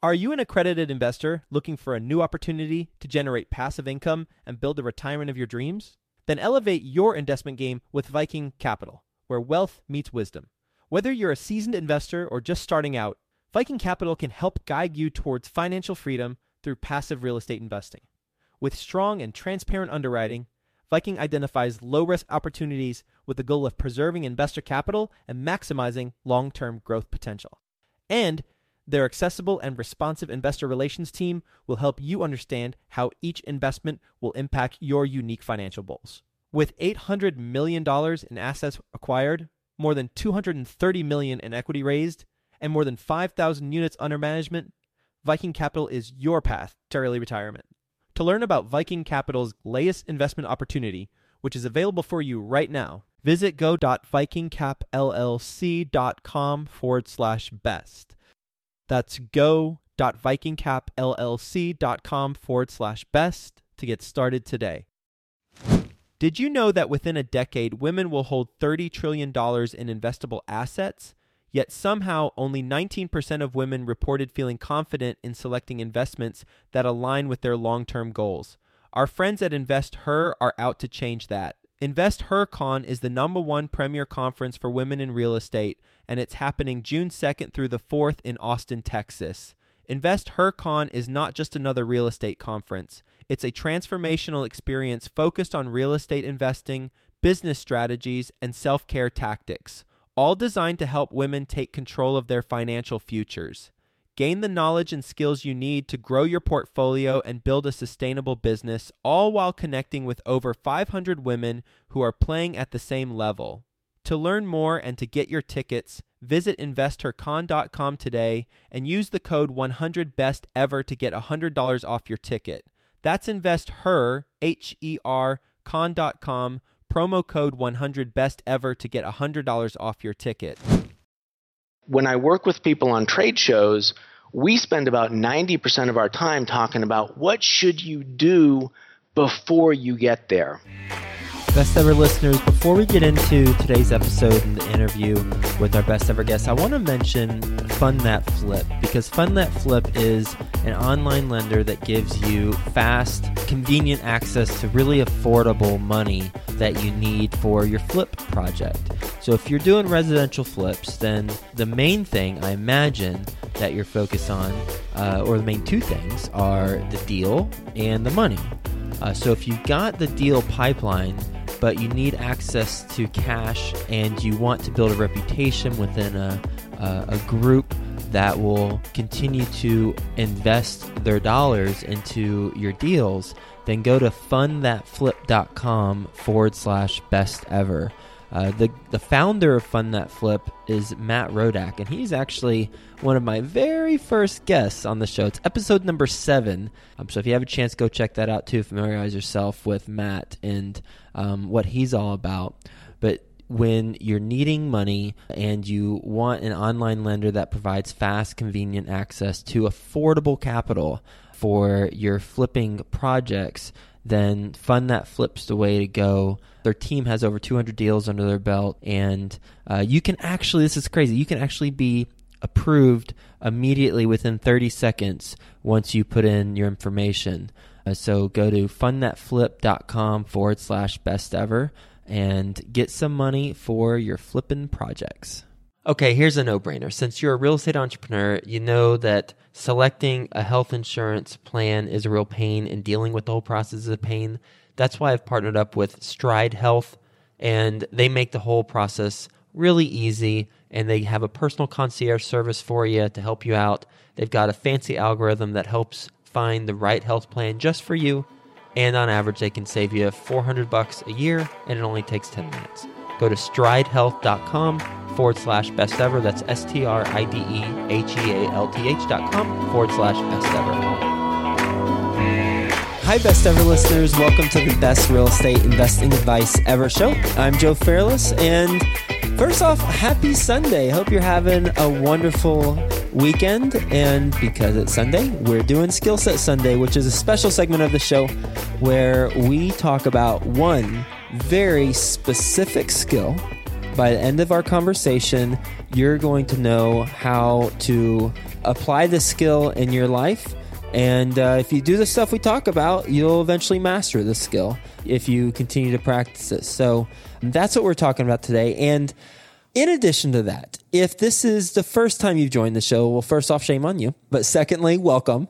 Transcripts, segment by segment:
Are you an accredited investor looking for a new opportunity to generate passive income and build the retirement of your dreams? Then elevate your investment game with Viking Capital, where wealth meets wisdom. Whether you're a seasoned investor or just starting out, Viking Capital can help guide you towards financial freedom through passive real estate investing. With strong and transparent underwriting, Viking identifies low-risk opportunities with the goal of preserving investor capital and maximizing long-term growth potential. And their accessible and responsive investor relations team will help you understand how each investment will impact your unique financial goals. With $800 million in assets acquired, more than $230 million in equity raised, and more than 5,000 units under management, Viking Capital is your path to early retirement. To learn about Viking Capital's latest investment opportunity, which is available for you right now, visit go.vikingcapllc.com/best. That's go.vikingcapllc.com/best to get started today. Did you know that within a decade, women will hold $30 trillion in investable assets? Yet somehow only 19% of women reported feeling confident in selecting investments that align with their long-term goals. Our friends at InvestHer are out to change that. InvestHerCon is the #1 premier conference for women in real estate, and it's happening June 2nd through the 4th in Austin, Texas. InvestHerCon is not just another real estate conference. It's a transformational experience focused on real estate investing, business strategies, and self-care tactics, all designed to help women take control of their financial futures. Gain the knowledge and skills you need to grow your portfolio and build a sustainable business, all while connecting with over 500 women who are playing at the same level. To learn more and to get your tickets, visit InvestHerCon.com today and use the code 100BESTEVER to get $100 off your ticket. That's InvestHer, H-E-R, con.com, promo code 100BESTEVER to get $100 off your ticket. When I work with people on trade shows, we spend about 90% of our time talking about what should you do before you get there. Best Ever listeners, before we get into today's episode and the interview with our best ever guest, I want to mention Fund That Flip, because Fund That Flip is an online lender that gives you fast, convenient access to really affordable money that you need for your flip project. So if you're doing residential flips, then the main thing I imagine that you're focused on, or the main two things, are the deal and the money. So if you've got the deal pipeline, but you need access to cash and you want to build a reputation within a group that will continue to invest their dollars into your deals, then go to fundthatflip.com/bestever. The founder of Fund That Flip is Matt Rodak, and he's actually one of my very first guests on the show. It's episode number 7. So if you have a chance, go check that out too. Familiarize yourself with Matt and what he's all about. But when you're needing money and you want an online lender that provides fast, convenient access to affordable capital for your flipping projects, then Fund That Flip's the way to go. Their team has over 200 deals under their belt, and you can actually, this is crazy, you can actually be approved immediately within 30 seconds once you put in your information. So go to fundthatflip.com/bestever and get some money for your flipping projects. Okay, here's a no-brainer. Since you're a real estate entrepreneur, you know that selecting a health insurance plan is a real pain, and dealing with the whole process is a pain. That's why I've partnered up with Stride Health, and they make the whole process really easy, and they have a personal concierge service for you to help you out. They've got a fancy algorithm that helps find the right health plan just for you, and on average, they can save you $400 a year, and it only takes 10 minutes. Go to stridehealth.com/bestever. That's stridehealth.com/bestever. Hi, Best Ever listeners. Welcome to the Best Real Estate Investing Advice Ever show. I'm Joe Fairless, and first off, happy Sunday. Hope you're having a wonderful weekend, and because it's Sunday, we're doing Skill Set Sunday, which is a special segment of the show where we talk about one very specific skill. By the end of our conversation, you're going to know how to apply this skill in your life. And if you do the stuff we talk about, you'll eventually master the skill if you continue to practice it. So that's what we're talking about today. And in addition to that, if this is the first time you've joined the show, well, first off, shame on you. But secondly, welcome.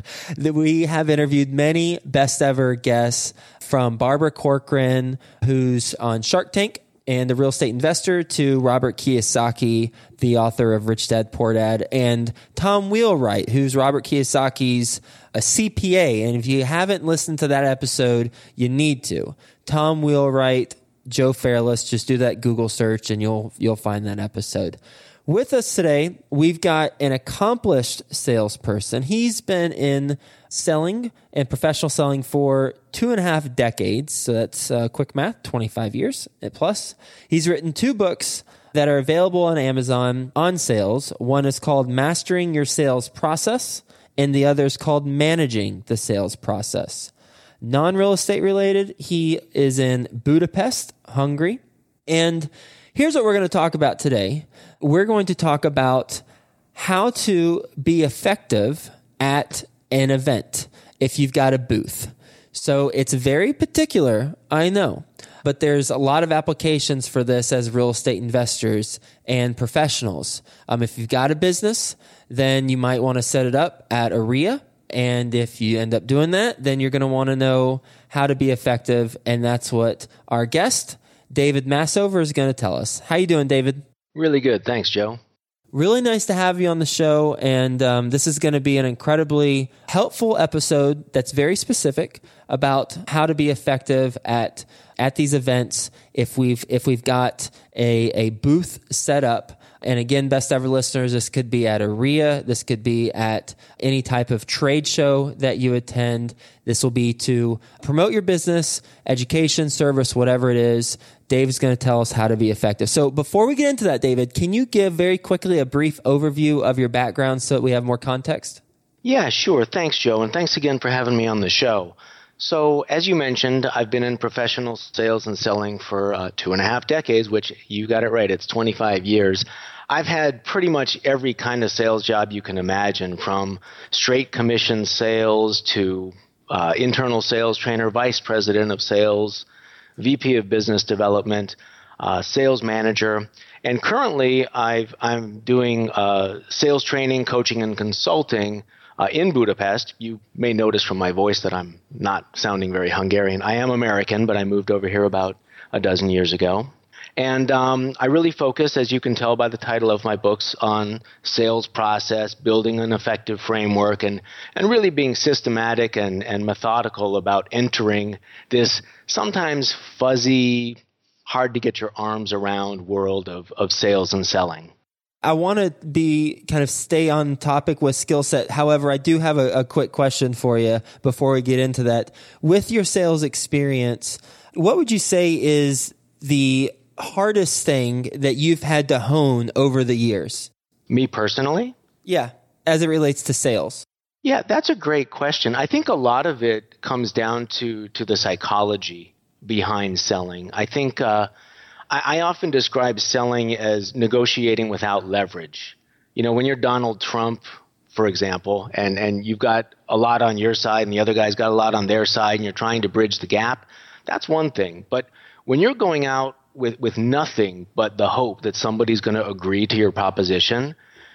We have interviewed many best ever guests, from Barbara Corcoran, who's on Shark Tank and The Real Estate Investor, to Robert Kiyosaki, the author of Rich Dad, Poor Dad, and Tom Wheelwright, who's Robert Kiyosaki's a CPA. And if you haven't listened to that episode, you need to. Tom Wheelwright, Joe Fairless, just do that Google search and you'll find that episode. With us today, we've got an accomplished salesperson. He's been in selling and professional selling for 2.5 decades. So that's quick math, 25 years plus. He's written 2 books that are available on Amazon on sales. One is called Mastering Your Sales Process, and the other is called Managing the Sales Process. Non-real estate related, he is in Budapest, Hungary. And here's what we're going to talk about today. We're going to talk about how to be effective at an event if you've got a booth. So it's very particular, I know, but there's a lot of applications for this as real estate investors and professionals. If you've got a business, then you might want to set it up at a RIA. And if you end up doing that, then you're going to want to know how to be effective. And that's what our guest, David Massover, is going to tell us. How you doing, David? Really good. Thanks, Joe. Really nice to have you on the show. And this is going to be an incredibly helpful episode that's very specific about how to be effective at these events if we've got a booth set up. And again, best ever listeners, this could be at a RIA. This could be at any type of trade show that you attend. This will be to promote your business, education, service, whatever it is. Dave's going to tell us how to be effective. So before we get into that, David, can you give very quickly a brief overview of your background so that we have more context? Yeah, sure. Thanks, Joe. And thanks again for having me on the show. So as you mentioned, I've been in professional sales and selling for 2.5 decades, which you got it right. It's 25 years. I've had pretty much every kind of sales job you can imagine, from straight commission sales to internal sales trainer, vice president of sales, VP of business development, sales manager. And currently I'm doing sales training, coaching, and consulting in Budapest. You may notice from my voice that I'm not sounding very Hungarian. I am American, but I moved over here about a dozen years ago. And I really focus, as you can tell by the title of my books, on sales process, building an effective framework, and really being systematic and methodical about entering this sometimes fuzzy, hard to get your arms around world of sales and selling. I want to stay on topic with skill set. However, I do have a quick question for you before we get into that. With your sales experience, what would you say is the hardest thing that you've had to hone over the years? Me personally? Yeah, as it relates to sales. Yeah, that's a great question. I think a lot of it comes down to the psychology behind selling. I think I often describe selling as negotiating without leverage. You know, when you're Donald Trump, for example, and you've got a lot on your side and the other guy's got a lot on their side and you're trying to bridge the gap, that's one thing. But when you're going out with nothing but the hope that somebody's going to agree to your proposition,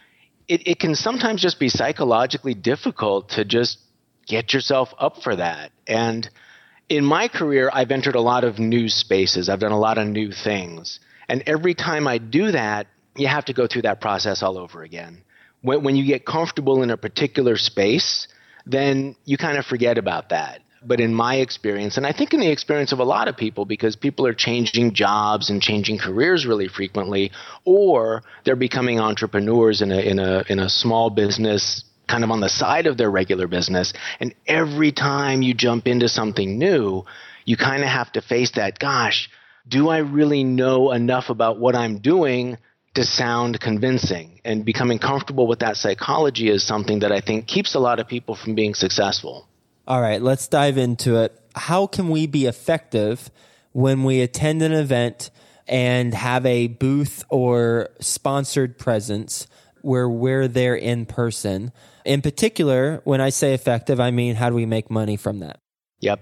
it can sometimes just be psychologically difficult to just get yourself up for that. And in my career, I've entered a lot of new spaces. I've done a lot of new things. And every time I do that, you have to go through that process all over again. When you get comfortable in a particular space, then you kind of forget about that. But in my experience, and I think in the experience of a lot of people, because people are changing jobs and changing careers really frequently, or they're becoming entrepreneurs in a small business kind of on the side of their regular business. And every time you jump into something new, you kind of have to face that, gosh, do I really know enough about what I'm doing to sound convincing? And becoming comfortable with that psychology is something that I think keeps a lot of people from being successful. All right, let's dive into it. How can we be effective when we attend an event and have a booth or sponsored presence? where we're there in person. In particular, when I say effective, I mean, how do we make money from that? Yep.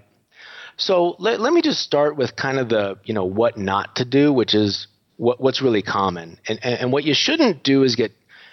So let me just start with kind of the, what not to do, which is what's really common. And what you shouldn't do is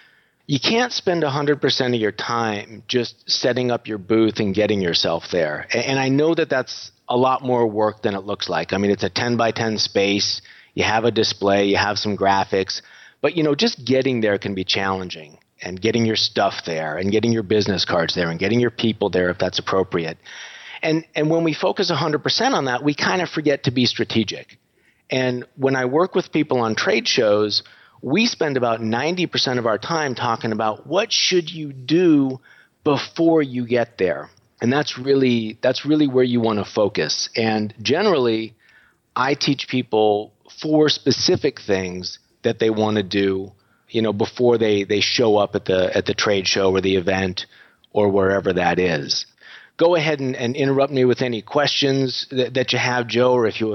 you can't spend 100% of your time just setting up your booth and getting yourself there. And I know that that's a lot more work than it looks like. I mean, it's a 10 by 10 space. You have a display, you have some graphics, but just getting there can be challenging, and getting your stuff there and getting your business cards there and getting your people there if that's appropriate. And when we focus 100% on that, we kind of forget to be strategic. And when I work with people on trade shows, we spend about 90% of our time talking about what should you do before you get there. And that's really where you want to focus. And generally, I teach people 4 specific things that they want to do, before they show up at the trade show or the event or wherever that is. Go ahead and interrupt me with any questions that you have, Joe, or if you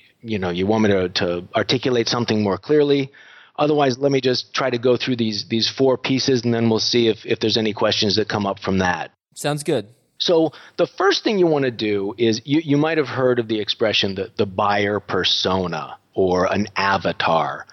want me to articulate something more clearly. Otherwise, let me just try to go through these 4 pieces, and then we'll see if there's any questions that come up from that. Sounds good. So the first thing you want to do is you might have heard of the expression the buyer persona or an avatar.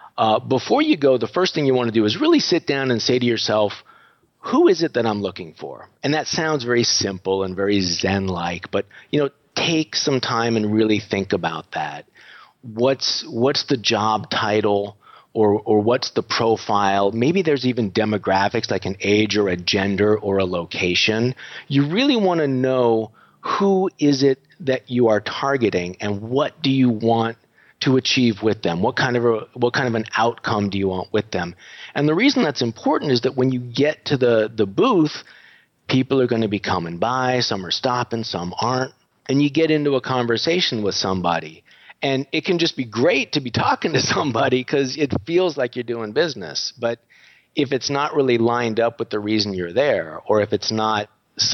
Before you go, the first thing you want to do is really sit down and say to yourself, who is it that I'm looking for? And that sounds very simple and very Zen-like, but take some time and really think about that. What's the job title? Or what's the profile? Maybe there's even demographics like an age or a gender or a location. You really want to know who is it that you are targeting and what do you want to achieve with them? What kind of an outcome do you want with them? And the reason that's important is that when you get to the booth, people are going to be coming by, some are stopping, some aren't, and you get into a conversation with somebody. And it can just be great to be talking to somebody because it feels like you're doing business. But if it's not really lined up with the reason you're there, or if it's not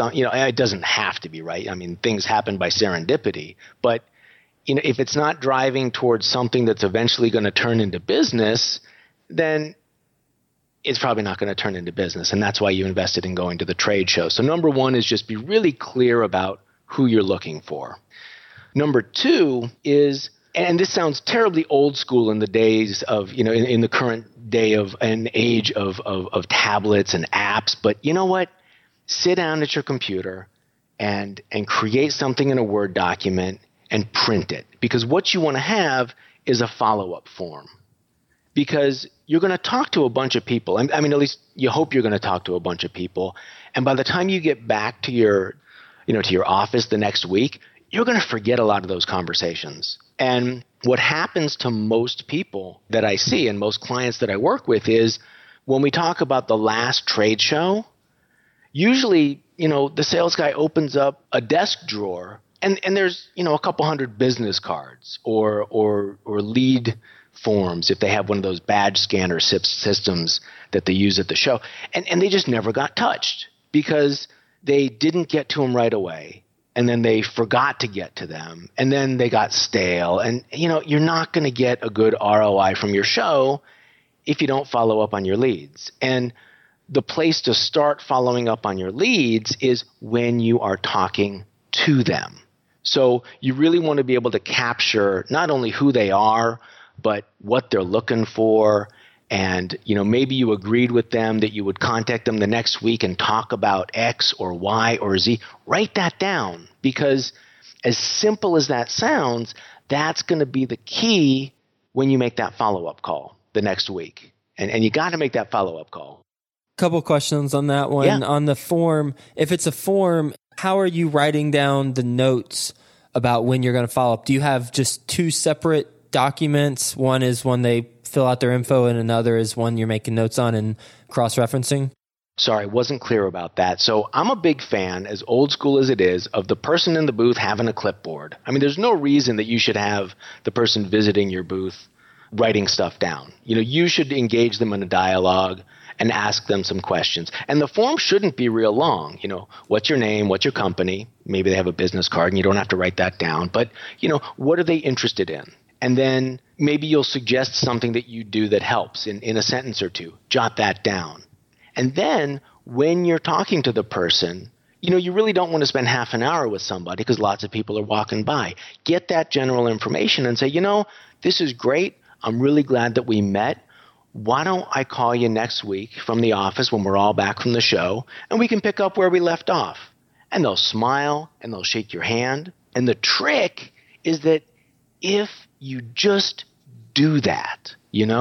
it doesn't have to be, right? I mean, things happen by serendipity. But if it's not driving towards something that's eventually going to turn into business, then it's probably not going to turn into business. And that's why you invested in going to the trade show. So number 1 is just be really clear about who you're looking for. Number 2 is, and this sounds terribly old school in the days of, in the current day of an age of tablets and apps, but you know what? Sit down at your computer and create something in a Word document and print it. Because what you want to have is a follow-up form. Because you're going to talk to a bunch of people. I mean, at least you hope you're going to talk to a bunch of people. And by the time you get back to your office the next week, you're going to forget a lot of those conversations. And what happens to most people that I see and most clients that I work with is when we talk about the last trade show, usually, the sales guy opens up a desk drawer and there's, a couple hundred business cards or lead forms if they have one of those badge scanner systems that they use at the show. And they just never got touched because they didn't get to them right away. And then they forgot to get to them, and then they got stale. And, you're not going to get a good ROI from your show if you don't follow up on your leads. And the place to start following up on your leads is when you are talking to them. So you really want to be able to capture not only who they are, but what they're looking for. And, maybe you agreed with them that you would contact them the next week and talk about X or Y or Z. Write that down, because as simple as that sounds, that's going to be the key when you make that follow-up call the next week. And you got to make that follow-up call. Couple questions on that one. Yeah. On the form, if it's a form, how are you writing down the notes about when you're going to follow up? Do you have just 2 separate documents? One is when they fill out their info, and another is one you're making notes on and cross-referencing? Sorry, I wasn't clear about that. So I'm a big fan, as old school as it is, of the person in the booth having a clipboard. I mean, there's no reason that you should have the person visiting your booth writing stuff down. You should engage them in a dialogue and ask them some questions. And the form shouldn't be real long. What's your name? What's your company? Maybe they have a business card and you don't have to write that down. But, what are they interested in? And then, maybe you'll suggest something that you do that helps in a sentence or two. Jot that down. And then when you're talking to the person, you really don't want to spend half an hour with somebody because lots of people are walking by. Get that general information and say, this is great. I'm really glad that we met. Why don't I call you next week from the office when we're all back from the show, and we can pick up where we left off. And they'll smile and they'll shake your hand. And the trick is that if you just do that,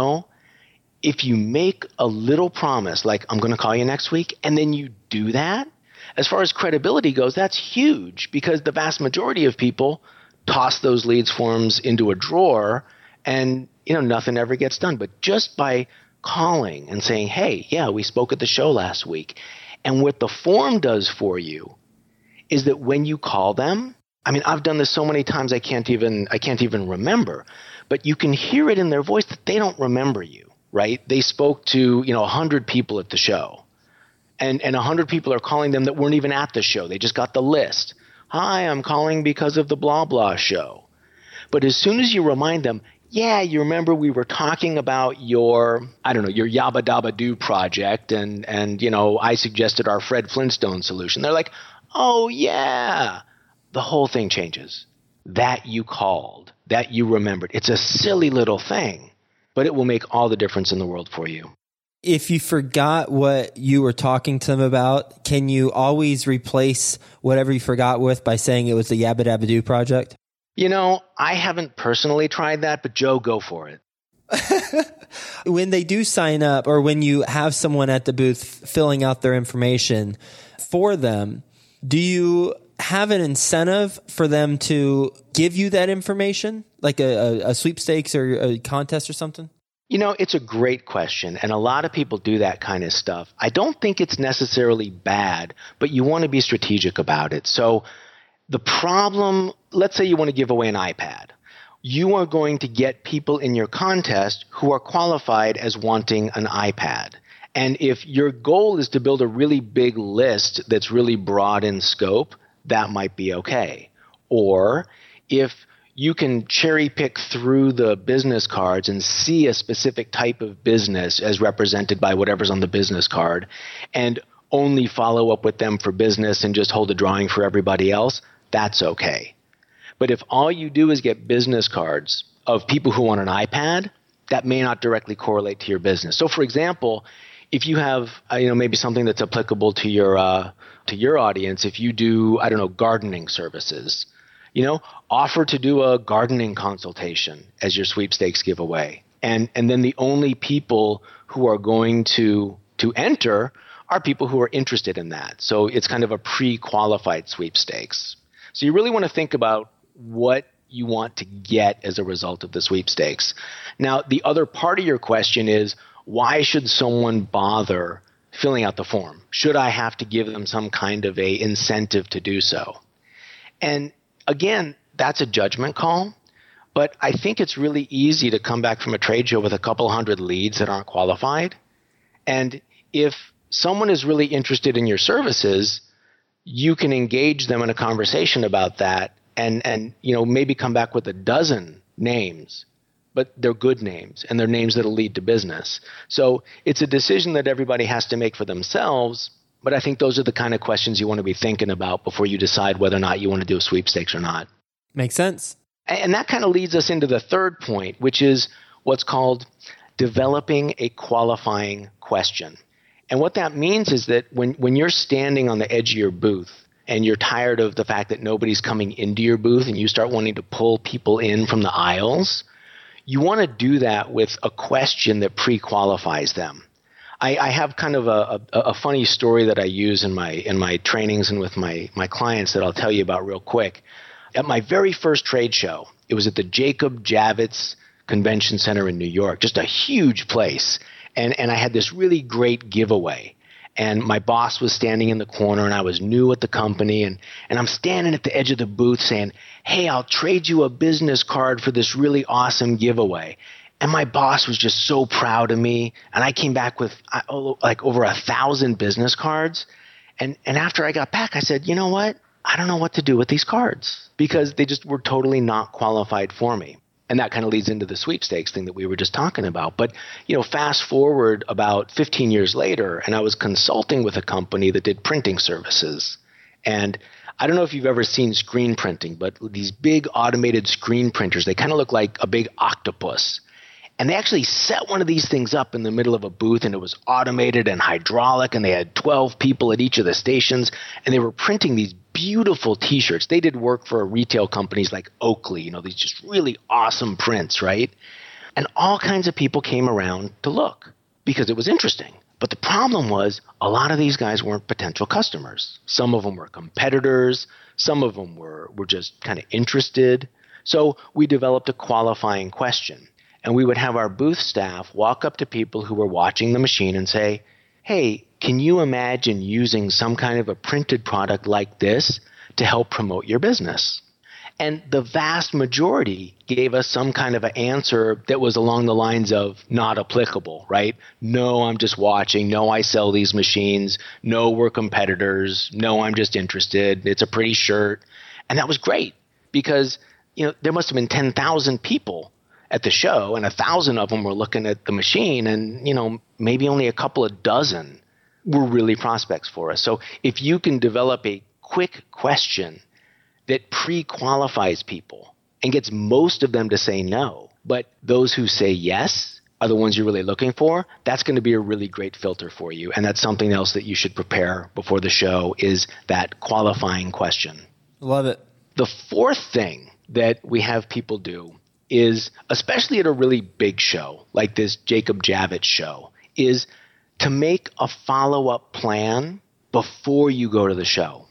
if you make a little promise, like I'm going to call you next week, and then you do that, as far as credibility goes, that's huge because the vast majority of people toss those leads forms into a drawer and, nothing ever gets done. But just by calling and saying, hey, yeah, we spoke at the show last week. And what the form does for you is that when you call them, I've done this so many times I can't even remember, but you can hear it in their voice that they don't remember you, right? They spoke to, 100 people at the show. And 100 people are calling them that weren't even at the show. They just got the list. Hi, I'm calling because of the blah, blah show. But as soon as you remind them, yeah, you remember we were talking about your Yabba Dabba Doo project and I suggested our Fred Flintstone solution. They're like, oh, yeah. The whole thing changes. That you called, that you remembered. It's a silly little thing, but it will make all the difference in the world for you. If you forgot what you were talking to them about, can you always replace whatever you forgot with by saying it was the Yabba Dabba Doo project? I haven't personally tried that, but Joe, go for it. When they do sign up or when you have someone at the booth filling out their information for them, do you have an incentive for them to give you that information, like a sweepstakes or a contest or something? It's a great question, and a lot of people do that kind of stuff. I don't think it's necessarily bad, but you want to be strategic about it. So the problem, let's say you want to give away an iPad. You are going to get people in your contest who are qualified as wanting an iPad. And if your goal is to build a really big list that's really broad in scope, that might be okay. Or if you can cherry pick through the business cards and see a specific type of business as represented by whatever's on the business card and only follow up with them for business and just hold a drawing for everybody else, that's okay. But if all you do is get business cards of people who want an iPad, that may not directly correlate to your business. So for example, if you have maybe something that's applicable to your audience, if you do, gardening services, offer to do a gardening consultation as your sweepstakes giveaway. And then the only people who are going to enter are people who are interested in that. So it's kind of a pre-qualified sweepstakes. So you really want to think about what you want to get as a result of the sweepstakes. Now, the other part of your question is, why should someone bother filling out the form? Should I have to give them some kind of a incentive to do so? And again, that's a judgment call, but I think it's really easy to come back from a trade show with a couple hundred leads that aren't qualified. And if someone is really interested in your services, you can engage them in a conversation about that and maybe come back with a dozen names, but they're good names and they're names that'll lead to business. So it's a decision that everybody has to make for themselves. But I think those are the kind of questions you want to be thinking about before you decide whether or not you want to do a sweepstakes or not. Makes sense. And that kind of leads us into the third point, which is what's called developing a qualifying question. And what that means is that when you're standing on the edge of your booth and you're tired of the fact that nobody's coming into your booth and you start wanting to pull people in from the aisles, you want to do that with a question that pre-qualifies them. I have kind of a funny story that I use in my trainings and with my clients that I'll tell you about real quick. At my very first trade show, it was at the Jacob Javits Convention Center in New York, just a huge place. And I had this really great giveaway. And my boss was standing in the corner, and I was new at the company. And I'm standing at the edge of the booth saying, hey, I'll trade you a business card for this really awesome giveaway. And my boss was just so proud of me. And I came back with like over 1,000 business cards. And after I got back, I said, you know what? I don't know what to do with these cards because they just were totally not qualified for me. And that kind of leads into the sweepstakes thing that we were just talking about. But, fast forward about 15 years later, and I was consulting with a company that did printing services. And I don't know if you've ever seen screen printing, but these big automated screen printers, they kind of look like a big octopus. And they actually set one of these things up in the middle of a booth, and it was automated and hydraulic, and they had 12 people at each of the stations, and they were printing these beautiful T-shirts. They did work for retail companies like Oakley, these just really awesome prints, right? And all kinds of people came around to look because it was interesting. But the problem was a lot of these guys weren't potential customers. Some of them were competitors. Some of them were just kind of interested. So we developed a qualifying question. And we would have our booth staff walk up to people who were watching the machine and say, hey, can you imagine using some kind of a printed product like this to help promote your business? And the vast majority gave us some kind of an answer that was along the lines of not applicable, right? No, I'm just watching. No, I sell these machines. No, we're competitors. No, I'm just interested. It's a pretty shirt. And that was great because, there must have been 10,000 people at the show, and 1,000 of them were looking at the machine, and maybe only a couple of dozen were really prospects for us. So if you can develop a quick question that pre-qualifies people and gets most of them to say no, but those who say yes are the ones you're really looking for, that's going to be a really great filter for you. And that's something else that you should prepare before the show is that qualifying question. Love it. The fourth thing that we have people do is, especially at a really big show like this Jacob Javits show, is to make a follow-up plan before you go to the show.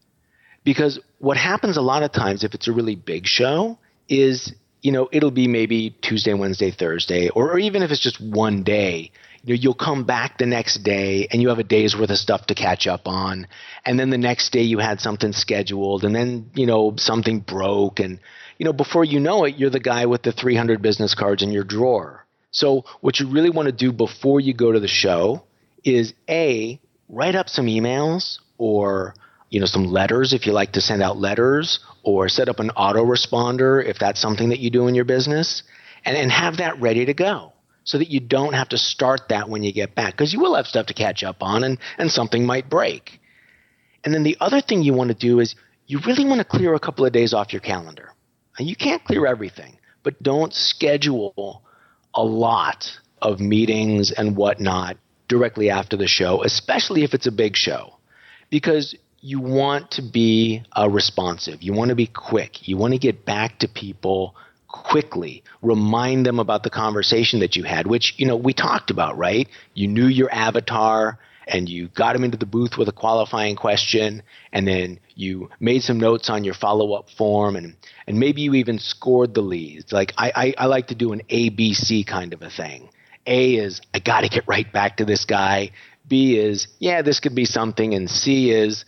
Because what happens a lot of times if it's a really big show is, it'll be maybe Tuesday, Wednesday, Thursday, or even if it's just one day, you'll come back the next day and you have a day's worth of stuff to catch up on. And then the next day you had something scheduled and then, something broke. And, before you know it, you're the guy with the 300 business cards in your drawer. So what you really want to do before you go to the show is A, write up some emails or some letters if you like to send out letters, or set up an autoresponder if that's something that you do in your business, and have that ready to go so that you don't have to start that when you get back, because you will have stuff to catch up on and something might break. And then the other thing you want to do is you really want to clear a couple of days off your calendar. Now, you can't clear everything, but don't schedule a lot of meetings and whatnot directly after the show, especially if it's a big show, because you want to be responsive. You want to be quick. You want to get back to people quickly. Remind them about the conversation that you had, which, we talked about, right? You knew your avatar and you got them into the booth with a qualifying question, and then you made some notes on your follow-up form, and maybe you even scored the leads. Like I like to do an ABC kind of a thing. A is, I got to get right back to this guy. B is, yeah, this could be something. And C is,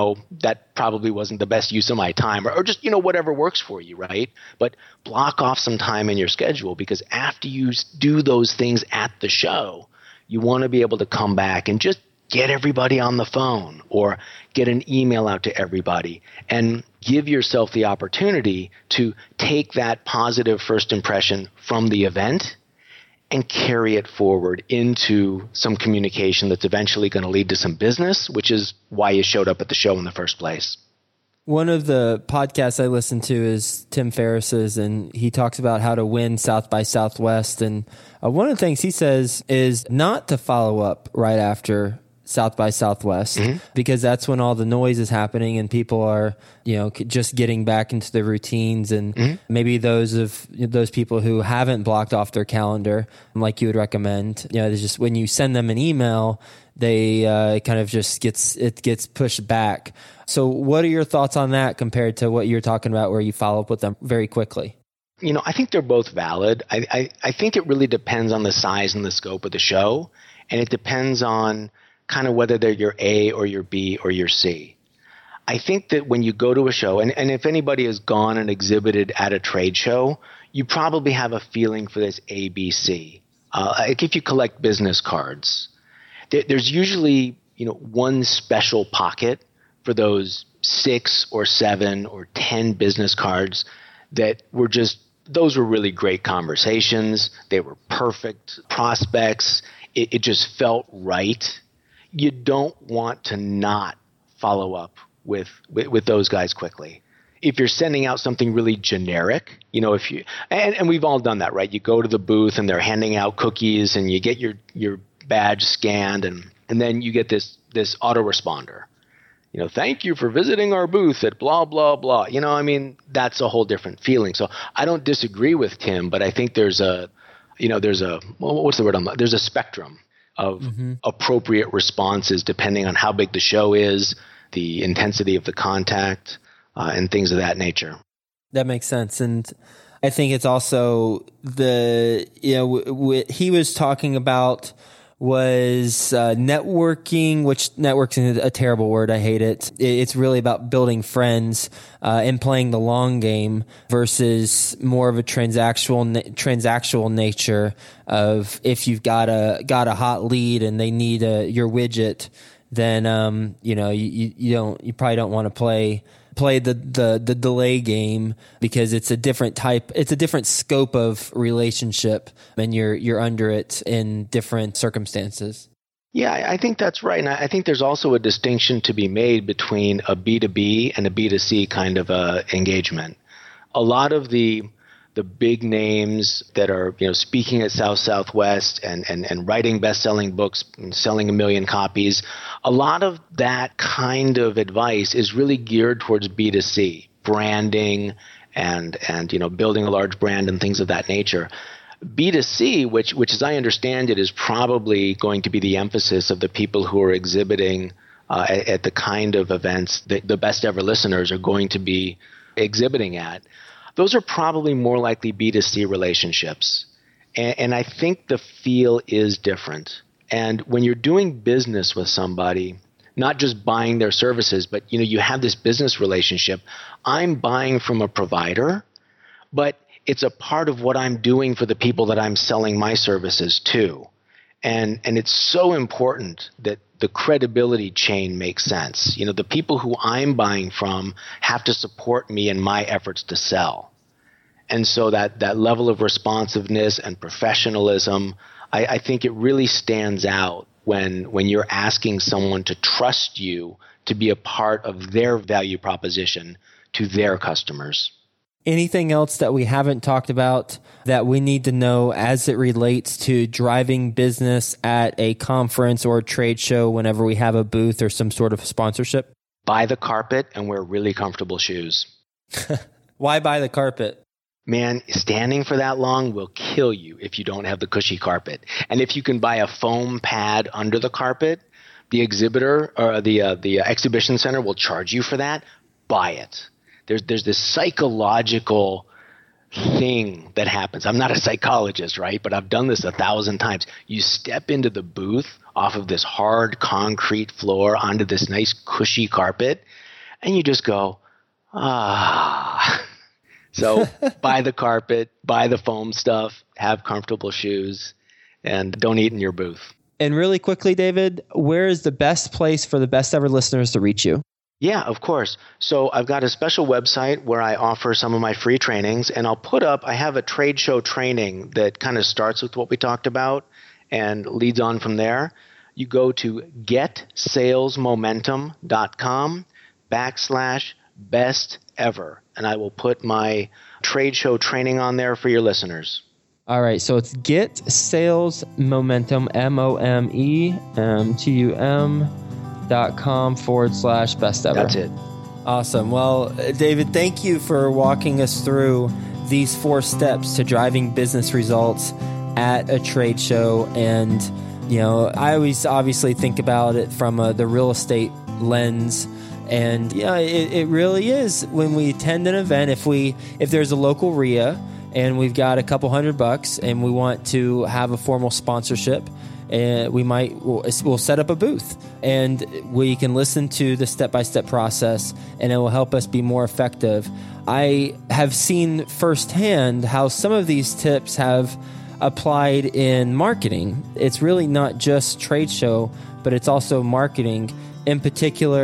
that probably wasn't the best use of my time, or just, whatever works for you, right? But block off some time in your schedule, because after you do those things at the show, you want to be able to come back and just get everybody on the phone or get an email out to everybody and give yourself the opportunity to take that positive first impression from the event and carry it forward into some communication that's eventually going to lead to some business, which is why you showed up at the show in the first place. One of the podcasts I listen to is Tim Ferriss's, and he talks about how to win South by Southwest. And one of the things he says is not to follow up right after South by Southwest, because that's when all the noise is happening and people are, just getting back into their routines. And maybe those people who haven't blocked off their calendar, like you would recommend, it's just when you send them an email, they kind of just gets pushed back. So what are your thoughts on that compared to what you're talking about where you follow up with them very quickly? I think they're both valid. I think it really depends on the size and the scope of the show, and it depends on kind of whether they're your A or your B or your C. I think that when you go to a show, and if anybody has gone and exhibited at a trade show, you probably have a feeling for this ABC. Like if you collect business cards, there's usually one special pocket for those 6 or 7 or 10 business cards that were just those were really great conversations. They were perfect prospects. It just felt right. You don't want to not follow up with those guys quickly. If you're sending out something really generic, if you and we've all done that, right? You go to the booth and they're handing out cookies and you get your badge scanned and then you get this autoresponder. Thank you for visiting our booth at blah, blah, blah. That's a whole different feeling. So I don't disagree with Tim, but I think there's a spectrum of appropriate responses depending on how big the show is, the intensity of the contact, and things of that nature. That makes sense. And I think it's also what he was talking about was networking, which networking is a terrible word. I hate it. It's really about building friends and playing the long game versus more of a transactional nature of if you've got a hot lead and they need your widget, then you probably don't want to play the delay game because it's a different scope of relationship and you're under it in different circumstances. Yeah, I think that's right. And I think there's also a distinction to be made between a B2B and a B2C kind of engagement. A lot of the big names that are, speaking at Southwest and writing best-selling books and selling 1 million copies, a lot of that kind of advice is really geared towards B2C, branding and building a large brand and things of that nature. B2C, which as I understand it, is probably going to be the emphasis of the people who are exhibiting at the kind of events that the best ever listeners are going to be exhibiting at. Those are probably more likely B2C relationships. And I think the feel is different. And when you're doing business with somebody, not just buying their services, but you have this business relationship. I'm buying from a provider, but it's a part of what I'm doing for the people that I'm selling my services to. And it's so important that the credibility chain makes sense. The people who I'm buying from have to support me in my efforts to sell. And so that level of responsiveness and professionalism, I think it really stands out when you're asking someone to trust you to be a part of their value proposition to their customers. Anything else that we haven't talked about that we need to know as it relates to driving business at a conference or a trade show whenever we have a booth or some sort of sponsorship? Buy the carpet and wear really comfortable shoes. Why buy the carpet? Man, standing for that long will kill you if you don't have the cushy carpet. And if you can buy a foam pad under the carpet, the exhibitor or the exhibition center will charge you for that. Buy it. There's this psychological thing that happens. I'm not a psychologist, right? But I've done this 1,000 times. You step into the booth off of this hard concrete floor onto this nice cushy carpet, and you just go, ah. So buy the carpet, buy the foam stuff, have comfortable shoes, and don't eat in your booth. And really quickly, David, where is the best place for the best ever listeners to reach you? Yeah, of course. So I've got a special website where I offer some of my free trainings, and I have a trade show training that kind of starts with what we talked about and leads on from there. You go to getsalesmomentum.com/best-ever, and I will put my trade show training on there for your listeners. All right, so it's Get Sales Momentum, momentum.com/best ever. That's it. Awesome. Well, David, thank you for walking us through these 4 steps to driving business results at a trade show. And, I always obviously think about it from the real estate lens. And it really is when we attend an event, if there's a local RIA and we've got a couple $100 and we want to have a formal sponsorship, we'll set up a booth and we can listen to the step-by-step process and it will help us be more effective. I have seen firsthand how some of these tips have applied in marketing. It's really not just trade show, but it's also marketing. In particular,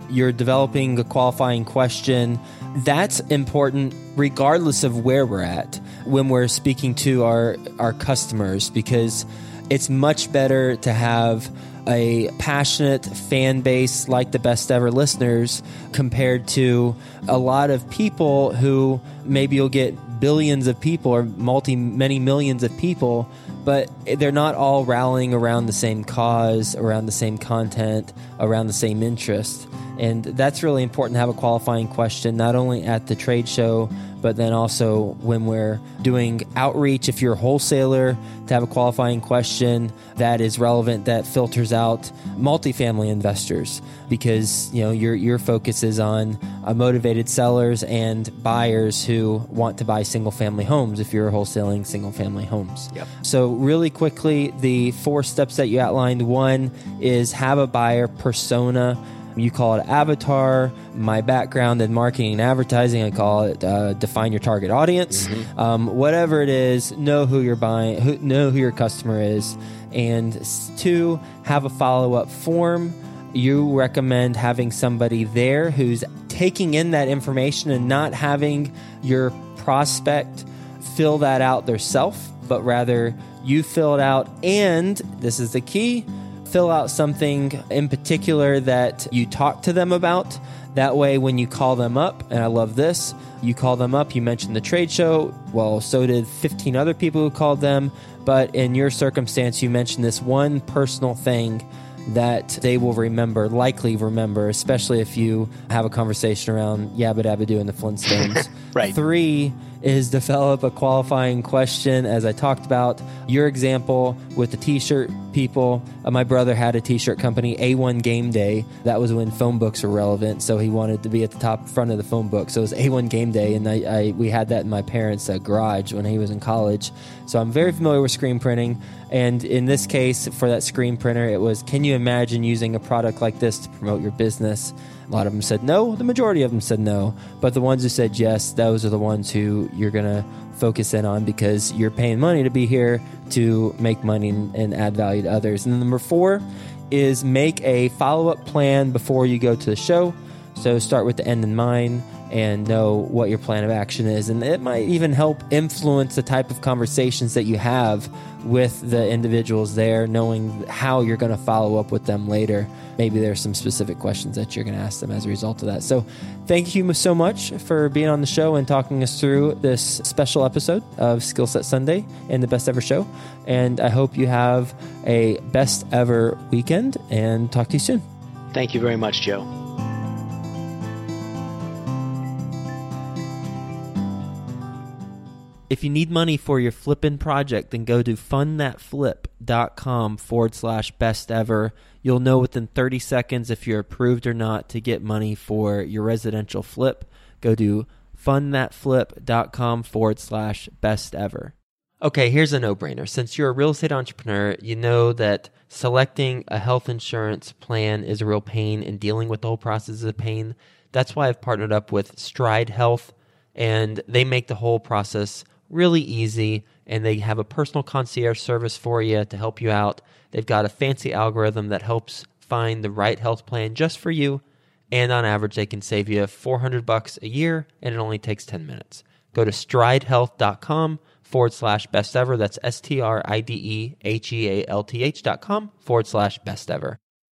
you're developing a qualifying question. That's important regardless of where we're at when we're speaking to our customers, because it's much better to have a passionate fan base like the Best Ever listeners compared to a lot of people who maybe you'll get billions of people or many millions of people, but they're not all rallying around the same cause, around the same content, around the same interest. And that's really important to have a qualifying question, not only at the trade show, but then also when we're doing outreach. If you're a wholesaler, to have a qualifying question that is relevant, that filters out multifamily investors, because your focus is on motivated sellers and buyers who want to buy single-family homes if you're wholesaling single-family homes. Yep. So really quickly, the 4 steps that you outlined. One is have a buyer persona. You call it avatar. My background in marketing and advertising, I call it define your target audience. Whatever it is, know who you're buying, know who your customer is. And 2, have a follow-up form. You recommend having somebody there who's taking in that information and not having your prospect fill that out themselves, but rather you fill it out. And this is the key, fill out something in particular that you talk to them about. That way, when you call them up, and I love this, you call them up, you mentioned the trade show. Well, so did 15 other people who called them. But in your circumstance, you mentioned this one personal thing that they will likely remember, especially if you have a conversation around Yabba Dabba Doo and the Flintstones. Right. 3 is develop a qualifying question, as I talked about. Your example with the t-shirt people, my brother had a t-shirt company, A1 Game Day. That was when phone books were relevant, so he wanted to be at the front of the phone book. So it was A1 Game Day, and we had that in my parents' garage when he was in college. So I'm very familiar with screen printing. And in this case, for that screen printer, it was, can you imagine using a product like this to promote your business? A lot of them said no. The majority of them said no. But the ones who said yes, those are the ones who you're going to focus in on, because you're paying money to be here to make money and add value to others. And then number 4 is make a follow-up plan before you go to the show. So start with the end in mind and know what your plan of action is. And it might even help influence the type of conversations that you have with the individuals there, knowing how you're going to follow up with them later. Maybe there's some specific questions that you're going to ask them as a result of that. So thank you so much for being on the show and talking us through this special episode of Skill Set Sunday and the Best Ever Show. And I hope you have a best ever weekend, and talk to you soon. Thank you very much, Joe. If you need money for your flipping project, then go to fundthatflip.com/best ever. You'll know within 30 seconds if you're approved or not to get money for your residential flip. Go to fundthatflip.com/best ever. Okay, here's a no-brainer. Since you're a real estate entrepreneur, you know that selecting a health insurance plan is a real pain, and dealing with the whole process is a pain. That's why I've partnered up with Stride Health, and they make the whole process really easy, and they have a personal concierge service for you to help you out. They've got a fancy algorithm that helps find the right health plan just for you, and on average, they can save you $400 a year, and it only takes 10 minutes. Go to stridehealth.com/best ever. That's STRIDEHEALTH.com/best ever.